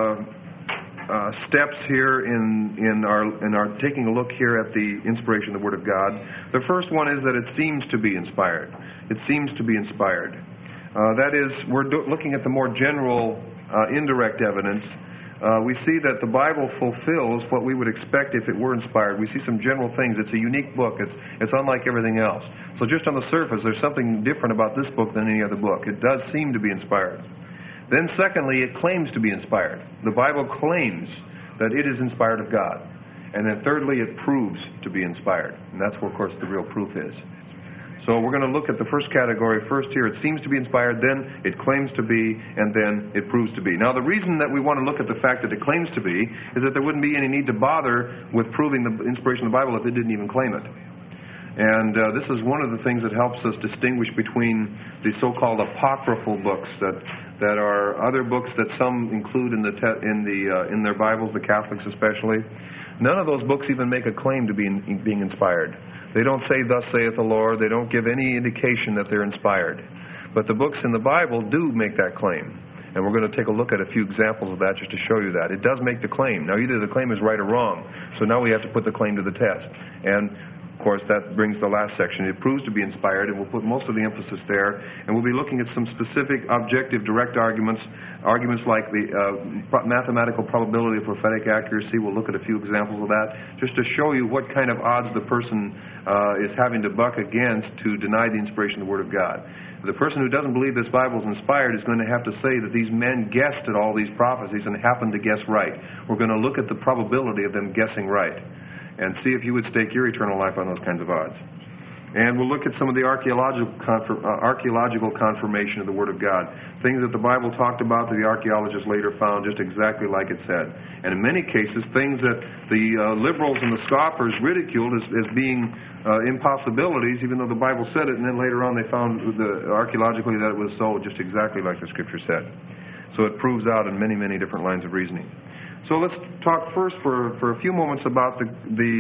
steps here in our taking a look here at the inspiration of the Word of God. The first one is that it seems to be inspired. It seems to be inspired. That is, we're looking at the more general, indirect evidence. We see that the Bible fulfills what we would expect if it were inspired. We see some general things. It's a unique book. It's unlike everything else. So just on the surface, there's something different about this book than any other book. It does seem to be inspired. Then secondly, it claims to be inspired. The Bible claims that it is inspired of God. And then thirdly, it proves to be inspired. And that's where, of course, the real proof is. So we're going to look at the first category first here. It seems to be inspired, then it claims to be, and then it proves to be. Now, the reason that we want to look at the fact that it claims to be is that there wouldn't be any need to bother with proving the inspiration of the Bible if it didn't even claim it. And this is one of the things that helps us distinguish between the so-called apocryphal books that are other books that some include in their Bibles, the Catholics especially. None of those books even make a claim to being inspired. They don't say, "Thus saith the Lord." They don't give any indication that they're inspired. But the books in the Bible do make that claim. And we're going to take a look at a few examples of that just to show you that. It does make the claim. Now, either the claim is right or wrong. So now we have to put the claim to the test. And of course, that brings the last section. It proves to be inspired, and we'll put most of the emphasis there. And we'll be looking at some specific, objective, direct arguments like the mathematical probability of prophetic accuracy. We'll look at a few examples of that, just to show you what kind of odds the person is having to buck against to deny the inspiration of the Word of God. The person who doesn't believe this Bible is inspired is going to have to say that these men guessed at all these prophecies and happened to guess right. We're going to look at the probability of them guessing right and see if you would stake your eternal life on those kinds of odds. And we'll look at some of the archaeological confirmation of the Word of God. Things that the Bible talked about that the archaeologists later found just exactly like it said. And in many cases, things that the liberals and the scoffers ridiculed as being impossibilities, even though the Bible said it, and then later on they found archaeologically that it was so, just exactly like the Scripture said. So it proves out in many, many different lines of reasoning. So let's talk first for a few moments about the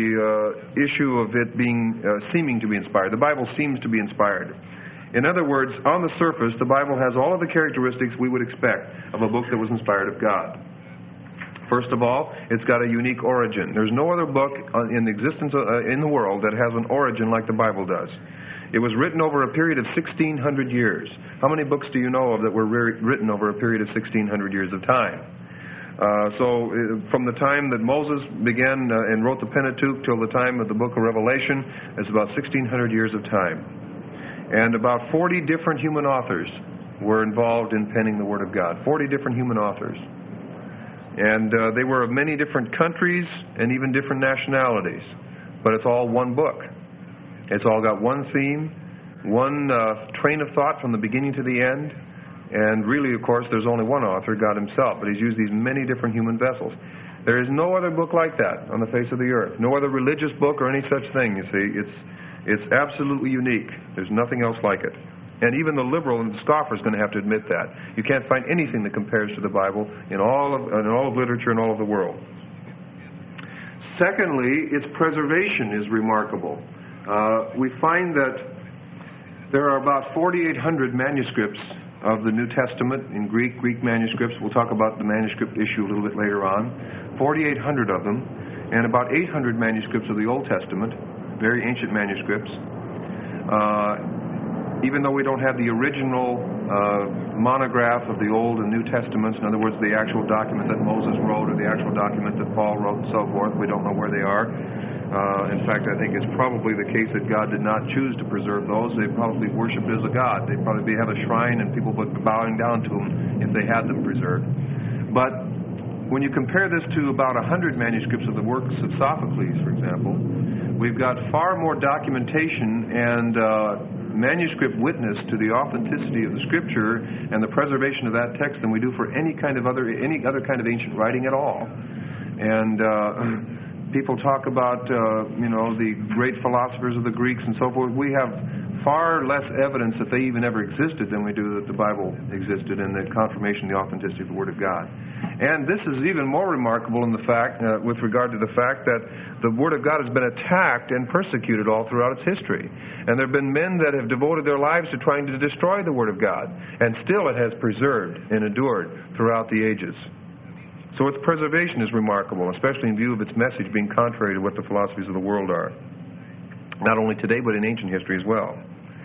issue of it being seeming to be inspired. The Bible seems to be inspired. In other words, on the surface, the Bible has all of the characteristics we would expect of a book that was inspired of God. First of all, it's got a unique origin. There's no other book in existence in the world that has an origin like the Bible does. It was written over a period of 1,600 years. How many books do you know of that were written over a period of 1,600 years of time? So from the time that Moses began and wrote the Pentateuch till the time of the book of Revelation, it's about 1,600 years of time. And about 40 different human authors were involved in penning the Word of God. 40 different human authors. And they were of many different countries and even different nationalities. But it's all one book. It's all got one theme, one train of thought from the beginning to the end. And really, of course, there's only one author, God Himself, but He's used these many different human vessels. There is no other book like that on the face of the earth. No other religious book or any such thing, you see. It's absolutely unique. There's nothing else like it. And even the liberal and the scoffer is going to have to admit that. You can't find anything that compares to the Bible in all of literature and all of the world. Secondly, its preservation is remarkable. We find that there are about 4,800 manuscripts of the New Testament in Greek manuscripts. We'll talk about the manuscript issue a little bit later on. 4,800 of them, and about 800 manuscripts of the Old Testament, very ancient manuscripts. Even though we don't have the original monograph of the Old and New Testaments, in other words, the actual document that Moses wrote or the actual document that Paul wrote and so forth, we don't know where they are. In fact, I think it's probably the case that God did not choose to preserve those. They probably worshipped as a god. They'd probably have a shrine and people would be bowing down to them if they had them preserved. But when you compare this to about 100 manuscripts of the works of Sophocles, for example, we've got far more documentation and manuscript witness to the authenticity of the Scripture and the preservation of that text than we do for any other kind of ancient writing at all. And people talk about, the great philosophers of the Greeks and so forth. We have far less evidence that they even ever existed than we do that the Bible existed and the confirmation of the authenticity of the Word of God. And this is even more remarkable in the fact, with regard to the fact that the Word of God has been attacked and persecuted all throughout its history. And there have been men that have devoted their lives to trying to destroy the Word of God. And still it has preserved and endured throughout the ages. So its preservation is remarkable, especially in view of its message being contrary to what the philosophies of the world are. Not only today, but in ancient history as well.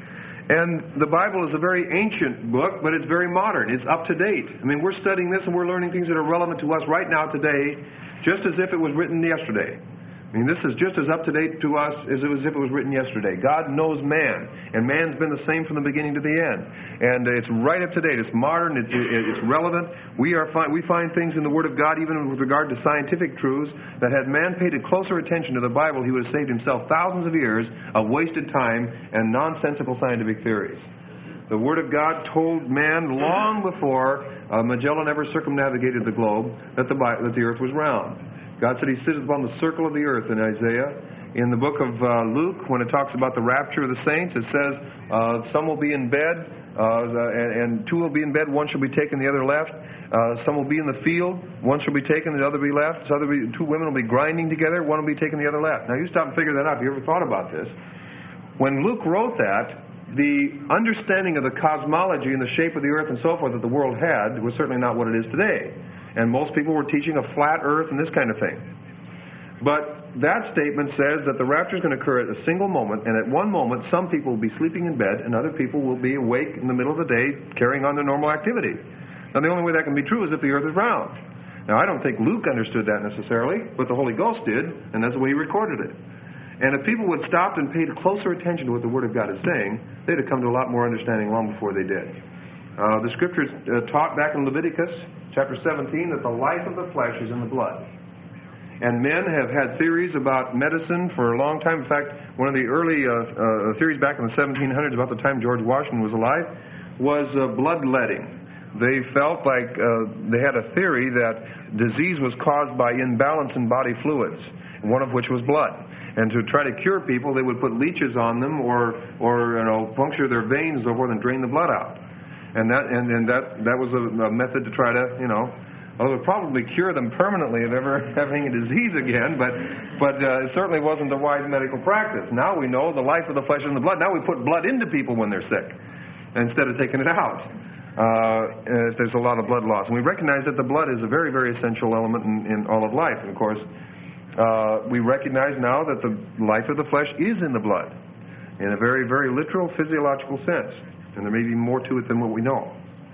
And the Bible is a very ancient book, but it's very modern. It's up to date. I mean, we're studying this and we're learning things that are relevant to us right now today, just as if it was written yesterday. I mean, this is just as up to date to us as if it was written yesterday. God knows man, and man's been the same from the beginning to the end. And it's right up to date. It's modern. It's relevant. We find things in the Word of God, even with regard to scientific truths, that had man paid a closer attention to the Bible, he would have saved himself thousands of years of wasted time and nonsensical scientific theories. The Word of God told man long before Magellan ever circumnavigated the globe that the earth was round. God said He sitteth upon the circle of the earth in Isaiah. In the book of Luke, when it talks about the rapture of the saints, it says some will be in bed, and two will be in bed, one shall be taken, the other left. Some will be in the field, one shall be taken, the other be left. Two women will be grinding together, one will be taken, the other left. Now you stop and figure that out if you ever thought about this. When Luke wrote that, the understanding of the cosmology and the shape of the earth and so forth that the world had was certainly not what it is today. And most people were teaching a flat earth and this kind of thing. But that statement says that the rapture is going to occur at a single moment, and at one moment some people will be sleeping in bed and other people will be awake in the middle of the day carrying on their normal activity. Now the only way that can be true is if the earth is round. Now I don't think Luke understood that necessarily, but the Holy Ghost did, and that's the way he recorded it. And if people would stop and pay closer attention to what the Word of God is saying, they'd have come to a lot more understanding long before they did. The Scriptures taught back in Leviticus chapter 17 that the life of the flesh is in the blood. And men have had theories about medicine for a long time. In fact, one of the early theories back in the 1700s, about the time George Washington was alive, was bloodletting. They felt like they had a theory that disease was caused by imbalance in body fluids, one of which was blood. And to try to cure people, they would put leeches on them or puncture their veins and so forth and drain the blood out. And that was a method to try to, it would probably cure them permanently of ever having a disease again, but it certainly wasn't a wise medical practice. Now we know the life of the flesh and the blood. Now we put blood into people when they're sick instead of taking it out. There's a lot of blood loss. And we recognize that the blood is a very, very essential element in all of life. And of course, we recognize now that the life of the flesh is in the blood in a very, very literal physiological sense. And there may be more to it than what we know.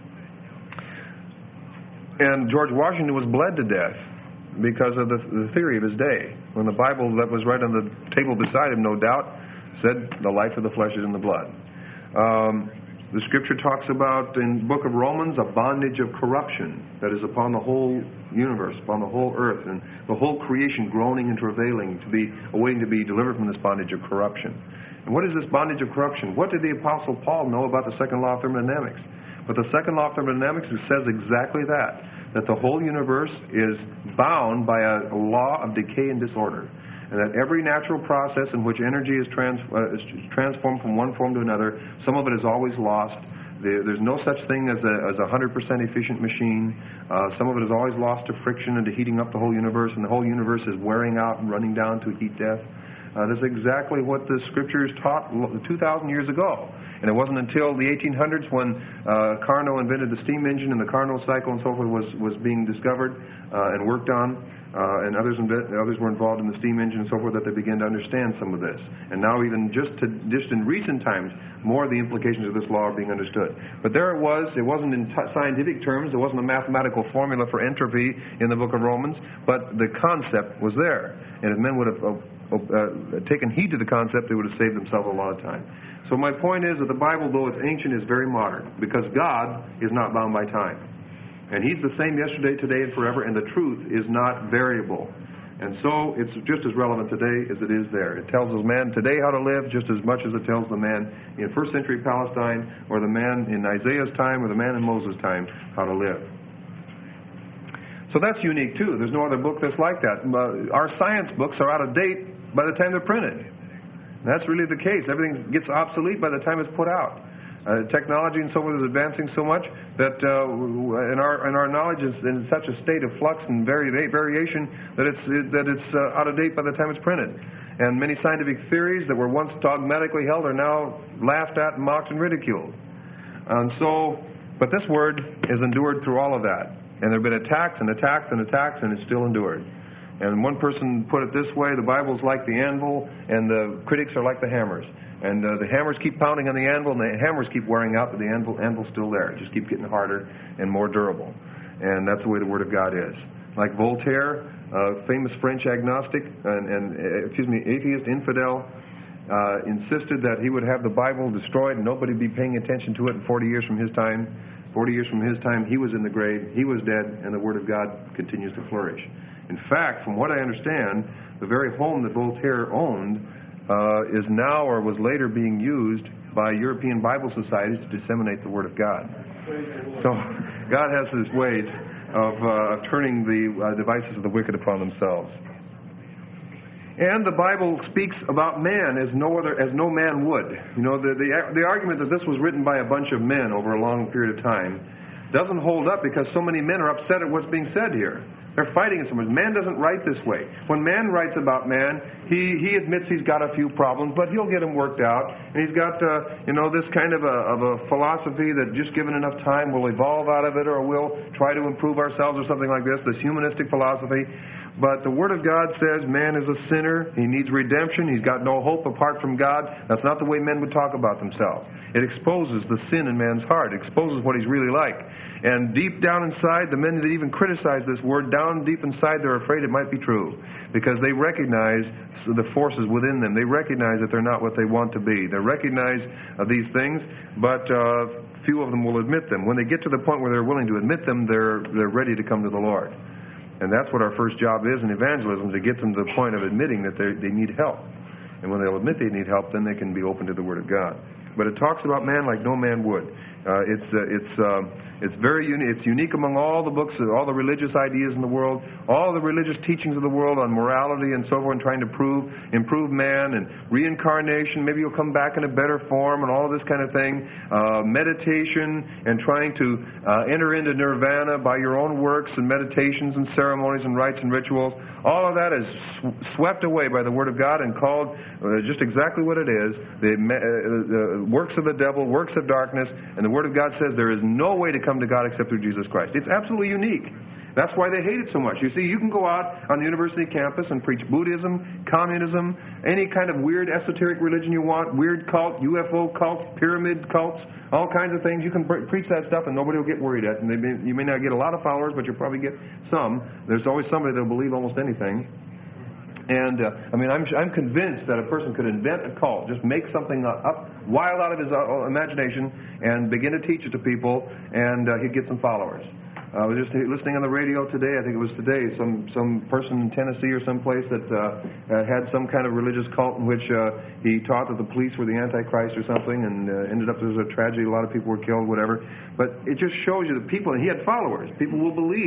And George Washington was bled to death because of the theory of his day. When the Bible that was right on the table beside him, no doubt, said the life of the flesh is in the blood. The Scripture talks about, in the book of Romans, a bondage of corruption that is upon the whole universe, upon the whole earth, and the whole creation groaning and travailing, awaiting to be delivered from this bondage of corruption. And what is this bondage of corruption? What did the Apostle Paul know about the second law of thermodynamics? But the second law of thermodynamics says exactly that the whole universe is bound by a law of decay and disorder. And that every natural process in which energy is transformed from one form to another, some of it is always lost, There's no such thing as a 100% efficient machine. Some of it is always lost to friction and to heating up the whole universe, and the whole universe is wearing out and running down to heat death. That's exactly what the Scriptures taught 2,000 years ago. And it wasn't until the 1800s when Carnot invented the steam engine and the Carnot cycle and so forth was being discovered and worked on, and others were involved in the steam engine and so forth, that they began to understand some of this. And now even just in recent times, more of the implications of this law are being understood. But there it was. It wasn't in scientific terms. It wasn't a mathematical formula for entropy in the book of Romans, but the concept was there. And if men would have taken heed to the concept, they would have saved themselves a lot of time. So my point is that the Bible, though it's ancient, is very modern, because God is not bound by time. And He's the same yesterday, today, and forever, and the truth is not variable. And so it's just as relevant today as it is there. It tells us man today how to live just as much as it tells the man in first century Palestine, or the man in Isaiah's time, or the man in Moses' time how to live. So that's unique too. There's no other book that's like that. Our science books are out of date by the time they're printed. And that's really the case. Everything gets obsolete by the time it's put out. Technology and so forth is advancing so much that and our knowledge is in such a state of flux and variation that it's out of date by the time it's printed. And many scientific theories that were once dogmatically held are now laughed at, mocked, and ridiculed. And so, but this word has endured through all of that. And there have been attacks and attacks and attacks, and it's still endured. And one person put it this way: the Bible's like the anvil, and the critics are like the hammers. And the hammers keep pounding on the anvil, and the hammers keep wearing out, but the anvil's still there. It just keeps getting harder and more durable. And that's the way the Word of God is. Like Voltaire, famous French agnostic and atheist, infidel, insisted that he would have the Bible destroyed and nobody be paying attention to it in 40 years from his time. 40 years from his time, he was in the grave, he was dead, and the Word of God continues to flourish. In fact, from what I understand, the very home that Voltaire owned is now or was later being used by European Bible societies to disseminate the Word of God. So God has His ways of turning the devices of the wicked upon themselves. And the Bible speaks about man as no man would. You know, the argument that this was written by a bunch of men over a long period of time doesn't hold up, because so many men are upset at what's being said here. They're fighting it so much. Man doesn't write this way. When man writes about man, he admits he's got a few problems, but he'll get them worked out. And he's got this kind of a philosophy that just given enough time we'll evolve out of it, or we'll try to improve ourselves, or something like this humanistic philosophy. But the Word of God says man is a sinner. He needs redemption. He's got no hope apart from God. That's not the way men would talk about themselves. It exposes the sin in man's heart. It exposes what he's really like. And deep down inside, the men that even criticize this word, down deep inside, they're afraid it might be true, because they recognize the forces within them. They recognize that they're not what they want to be. They recognize these things, but few of them will admit them. When they get to the point where they're willing to admit them, they're ready to come to the Lord. And that's what our first job is in evangelism, to get them to the point of admitting that they need help. And when they'll admit they need help, then they can be open to the Word of God. But it talks about man like no man would. It's very unique. It's unique among all the books, all the religious ideas in the world, all the religious teachings of the world on morality and so forth, and trying to improve man and reincarnation. Maybe you'll come back in a better form and all this kind of thing. Meditation and trying to enter into nirvana by your own works and meditations and ceremonies and rites and rituals. All of that is swept away by the Word of God and called just exactly what it is: the works of the devil, works of darkness. And the Word of God says there is no way to come to God except through Jesus Christ. It's absolutely unique. That's why they hate it so much. You see, you can go out on the university campus and preach Buddhism, communism, any kind of weird esoteric religion you want, weird cult, UFO cults, pyramid cults, all kinds of things. You can preach that stuff and nobody will get worried at it. And you may not get a lot of followers, but you'll probably get some. There's always somebody that will believe almost anything. And, I'm convinced that a person could invent a cult, just make something up, wild out of his imagination, and begin to teach it to people, and he'd get some followers. I was just listening on the radio today, I think it was today, some person in Tennessee or someplace that had some kind of religious cult in which he taught that the police were the Antichrist or something, and ended up there was a tragedy, a lot of people were killed, whatever. But it just shows you that people, and he had followers, people will believe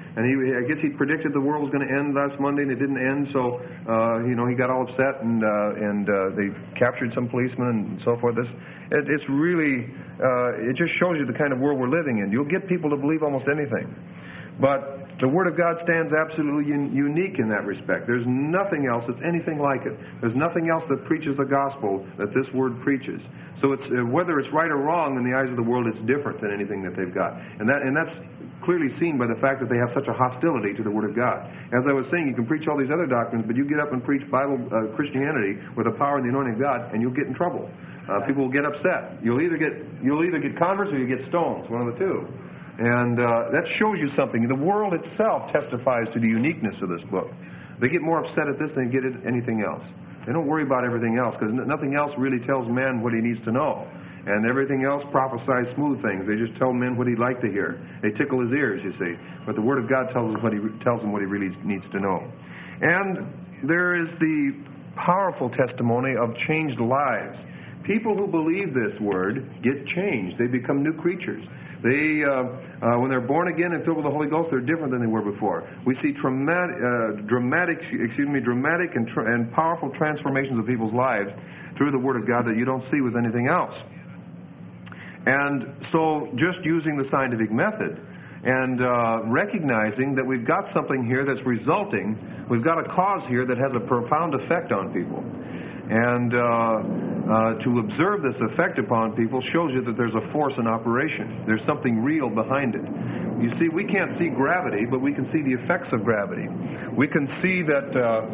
And I guess he predicted the world was going to end last Monday, and it didn't end. So he got all upset, and they captured some policemen and so forth. It's really it just shows you the kind of world we're living in. You'll get people to believe almost anything, but the Word of God stands absolutely unique in that respect. There's nothing else that's anything like it. There's nothing else that preaches the gospel that this Word preaches. So it's whether it's right or wrong in the eyes of the world, it's different than anything that they've got. And that's clearly seen by the fact that they have such a hostility to the Word of God. As I was saying, you can preach all these other doctrines, but you get up and preach Bible Christianity with the power and the anointing of God, and you'll get in trouble. People will get upset. You'll either get converts or you get stones, one of the two. And that shows you something. The world itself testifies to the uniqueness of this book. They get more upset at this than they get at anything else. They don't worry about everything else, because nothing else really tells man what he needs to know. And everything else prophesies smooth things. They just tell men what he'd like to hear. They tickle his ears, you see. But the Word of God tells him what he really needs to know. And there is the powerful testimony of changed lives. People who believe this Word get changed. They become new creatures. They, when they're born again and filled with the Holy Ghost, they're different than they were before. We see dramatic and powerful transformations of people's lives through the Word of God that you don't see with anything else. And so, just using the scientific method and recognizing that we've got something here that's resulting, we've got a cause here that has a profound effect on people. And to observe this effect upon people shows you that there's a force in operation. There's something real behind it. You see, we can't see gravity, but we can see the effects of gravity. We can see that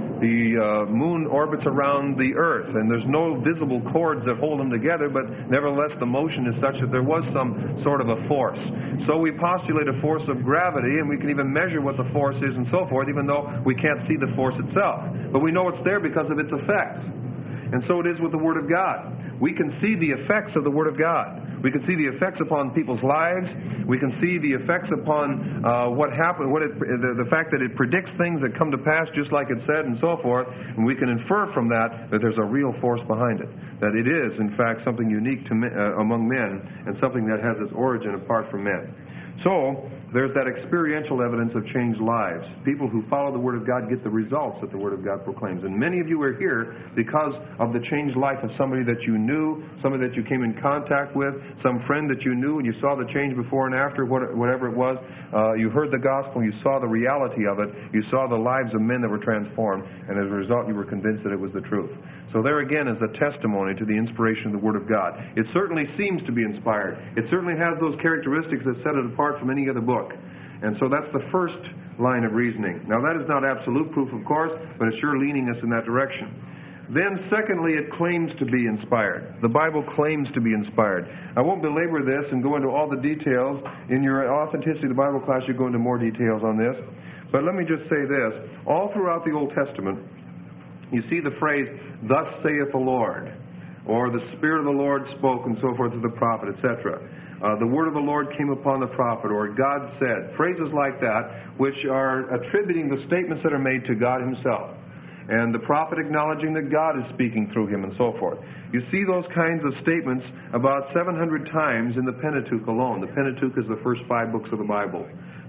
the moon orbits around the Earth, and there's no visible cords that hold them together, but nevertheless the motion is such that there was some sort of a force. So we postulate a force of gravity, and we can even measure what the force is and so forth, even though we can't see the force itself. But we know it's there because of its effects. And so it is with the Word of God. We can see the effects of the Word of God. We can see the effects upon people's lives. We can see the effects upon what happened, the fact that it predicts things that come to pass just like it said and so forth. And we can infer from that there's a real force behind it. That it is, in fact, something unique to among men and something that has its origin apart from men. So, there's that experiential evidence of changed lives. People who follow the Word of God get the results that the Word of God proclaims. And many of you are here because of the changed life of somebody that you knew, somebody that you came in contact with, some friend that you knew, and you saw the change before and after, whatever it was. You heard the gospel, you saw the reality of it, you saw the lives of men that were transformed, and as a result you were convinced that it was the truth. So there again is a testimony to the inspiration of the Word of God. It certainly seems to be inspired. It certainly has those characteristics that set it apart from any other book. And so that's the first line of reasoning. Now that is not absolute proof, of course, but it's sure leaning us in that direction. Then secondly, it claims to be inspired. The Bible claims to be inspired. I won't belabor this and go into all the details. In your Authenticity of the Bible class, you go into more details on this. But let me just say this. All throughout the Old Testament, you see the phrase, "Thus saith the Lord," or "the Spirit of the Lord spoke," and so forth to the prophet, etc. The word of the Lord came upon the prophet, or God said. Phrases like that, which are attributing the statements that are made to God Himself. And the prophet acknowledging that God is speaking through him, and so forth. You see those kinds of statements about 700 times in the Pentateuch alone. The Pentateuch is the first 5 books of the Bible,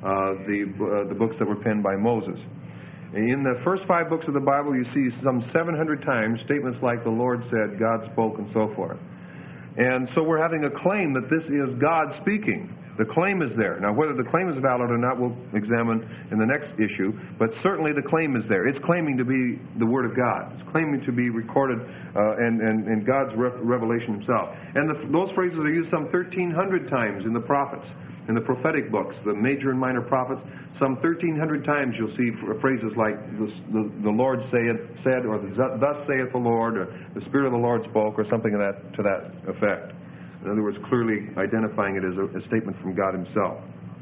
the books that were penned by Moses. In the first 5 books of the Bible, you see some 700 times statements like "the Lord said," "God spoke," and so forth. And so we're having a claim that this is God speaking. The claim is there. Now, whether the claim is valid or not, we'll examine in the next issue. But certainly the claim is there. It's claiming to be the Word of God. It's claiming to be recorded and God's revelation Himself. And those phrases are used some 1,300 times in the prophets, in the prophetic books, the major and minor prophets. Some 1,300 times you'll see phrases like the Lord said, or "Thus saith the Lord," or "the Spirit of the Lord spoke," or something to that effect. In other words, clearly identifying it as a statement from God Himself.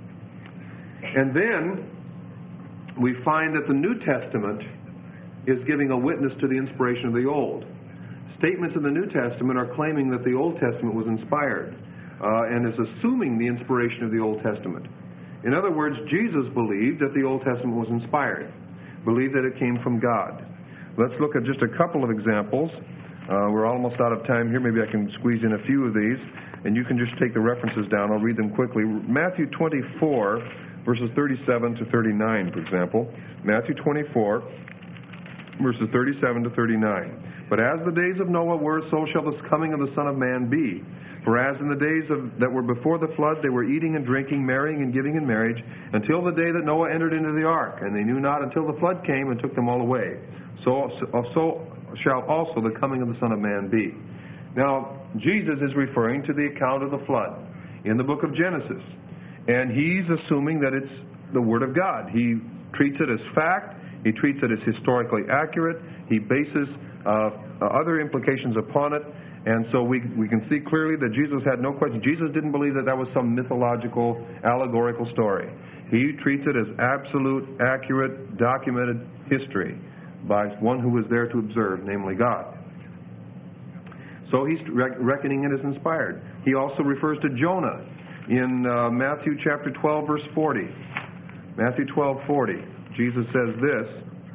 And then we find that the New Testament is giving a witness to the inspiration of the Old. Statements in the New Testament are claiming that the Old Testament was inspired and is assuming the inspiration of the Old Testament. In other words, Jesus believed that the Old Testament was inspired, believed that it came from God. Let's look at just a couple of examples. We're almost out of time here. Maybe I can squeeze in a few of these, and you can just take the references down. I'll read them quickly. Matthew 24, verses 37 to 39, for example. Matthew 24, verses 37 to 39. But as the days of Noah were, so shall the coming of the Son of Man be. For as in the days that were before the flood, they were eating and drinking, marrying and giving in marriage, until the day that Noah entered into the ark. And they knew not until the flood came and took them all away. So shall also the coming of the Son of Man be. Now, Jesus is referring to the account of the flood in the book of Genesis. And he's assuming that it's the Word of God. He treats it as fact. He treats it as historically accurate. He bases other implications upon it. And so we can see clearly that Jesus had no question. Jesus didn't believe that that was some mythological, allegorical story. He treats it as absolute, accurate, documented history by one who was there to observe, namely God. So he's reckoning it as inspired. He also refers to Jonah in Matthew chapter 12, verse 40. Matthew 12:40. Jesus says this,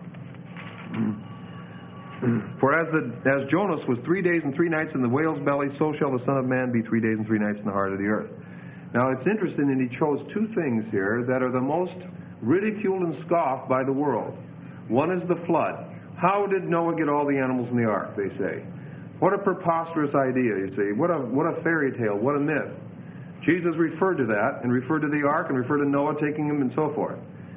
For as Jonas was 3 days and 3 nights in the whale's belly, so shall the Son of Man be 3 days and 3 nights in the heart of the earth. Now it's interesting that he chose two things here that are the most ridiculed and scoffed by the world. One is the flood. How did Noah get all the animals in the ark, they say. What a preposterous idea, you see. What a fairy tale, what a myth. Jesus referred to that, and referred to the ark, and referred to Noah taking him, and so forth.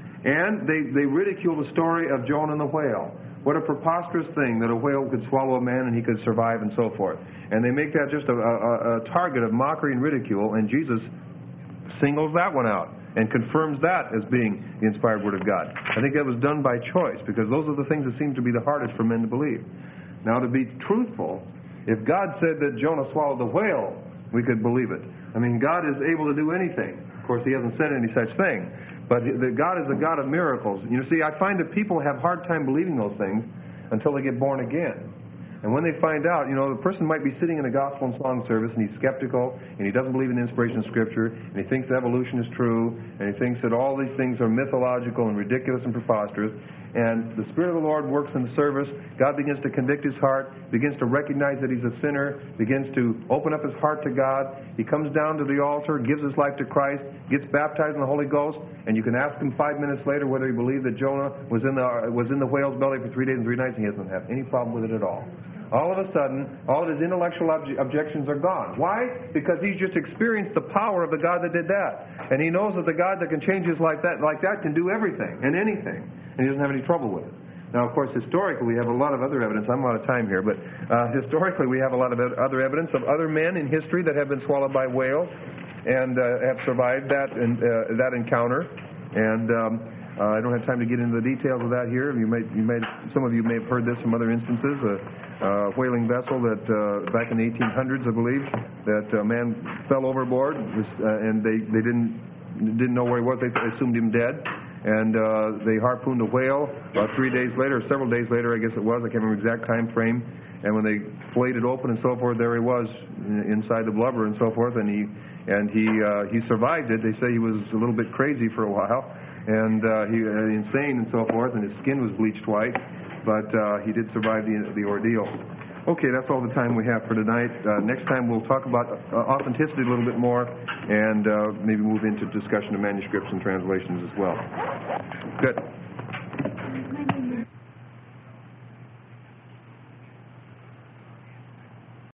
And they ridicule the story of Jonah and the whale. What a preposterous thing that a whale could swallow a man and he could survive, and so forth. And they make that just a target of mockery and ridicule, and Jesus singles that one out and confirms that as being the inspired Word of God. I think that was done by choice, because those are the things that seem to be the hardest for men to believe. Now, to be truthful, if God said that Jonah swallowed the whale, we could believe it. I mean, God is able to do anything. Of course, He hasn't said any such thing. But God is a God of miracles. You see, I find that people have a hard time believing those things until they get born again. And when they find out, the person might be sitting in a gospel and song service, and he's skeptical, and he doesn't believe in the inspiration of Scripture, and he thinks evolution is true, and he thinks that all these things are mythological and ridiculous and preposterous. And the Spirit of the Lord works in the service. God begins to convict his heart, begins to recognize that he's a sinner, begins to open up his heart to God. He comes down to the altar, gives his life to Christ, gets baptized in the Holy Ghost, and you can ask him 5 minutes later whether he believed that Jonah was in the whale's belly for 3 days and 3 nights, and he doesn't have any problem with it at all. All of a sudden, all of his intellectual objections are gone. Why? Because he's just experienced the power of the God that did that. And he knows that the God that can change his life like that can do everything and anything. And he doesn't have any trouble with it. Now, of course, historically, we have a lot of other evidence. I'm out of time here, but historically, we have a lot of other evidence of other men in history that have been swallowed by whales and have survived that encounter. And I don't have time to get into the details of that here. Some of you may have heard this from other instances. A whaling vessel that back in the 1800s, I believe, that a man fell overboard, and they didn't know where he was. They assumed him dead, and they harpooned a whale. 3 days later, or several days later, I guess it was. I can't remember the exact time frame. And when they flayed it open and so forth, there he was inside the blubber and so forth. And he survived it. They say he was a little bit crazy for a while, and he insane and so forth, and his skin was bleached white. But he did survive the ordeal. Okay, that's all the time we have for tonight. Next time we'll talk about authenticity a little bit more, and maybe move into discussion of manuscripts and translations as well. Good.